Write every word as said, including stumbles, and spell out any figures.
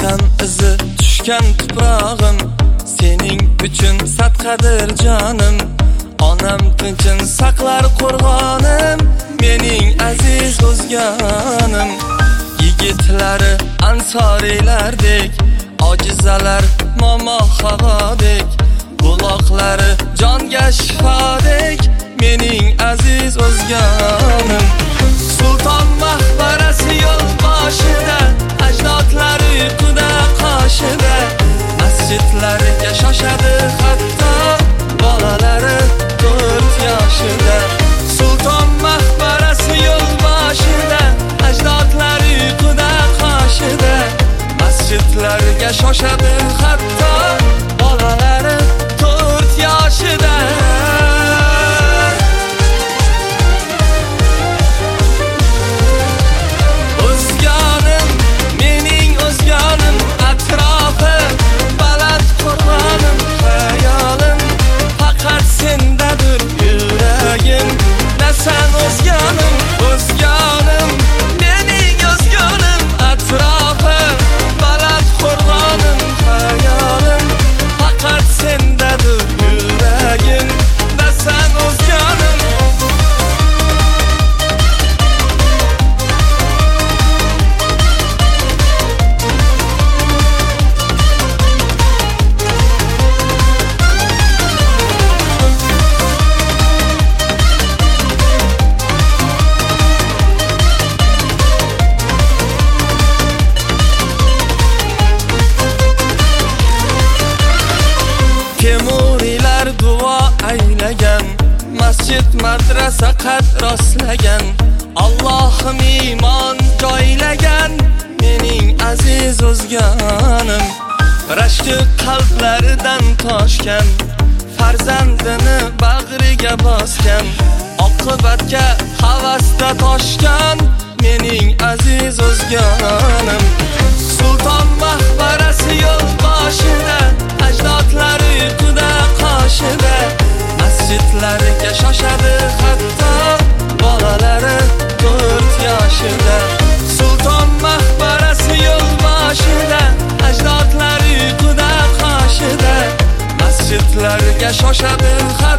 Vatan izi tushgan tuprog'im, sening uchun sadqadir jonim. Onam tinchin saqlar qo'rg'onim, mening aziz o'zganim. Yigitlari ansoriylardek, ojizalar momo havodek, buloqlari jonga shifodek, mening aziz o'zganim. Sulton maqbarasi yo'l boshida, ajdodlari uyquda qoshida, masjidlariga shoshadi hatto bolalari to'rt yoshida. Sulton maqbarasi yo'l boshida, ajdodlari uyquda qoshida, masjidlariga shoshadi hatto bolalari to'rt yoshida. O'zganim, mening o'zganim, atrofi baland qo'rg'onim, hayolim faqat sendadir yuragim. Nasan o'zganim, o'zganim, mening o'zganim, atrofi baland qo'rg'onim, hayolim faqat sendadir yuragim. Nasan o'zganim. Temuriylar duo aylagan, masjid madrasa qad rostlagan, Allohim iymon joylagan, mening aziz o'zganim. Rashki qalblaridan toshgan, farzandini bag'riga bosgan, oqibatga havasda toshgan, mening aziz o'zganim. Sulton maqbarasi yo'l boshida, ajdodlari uyquda qoshida, masjidlariga shoshadi hatto bolalari to'rt yoshida. Sulton maqbarasi yo'l boshida, ajdodlari uyquda qoshida, masjidlariga shoshadi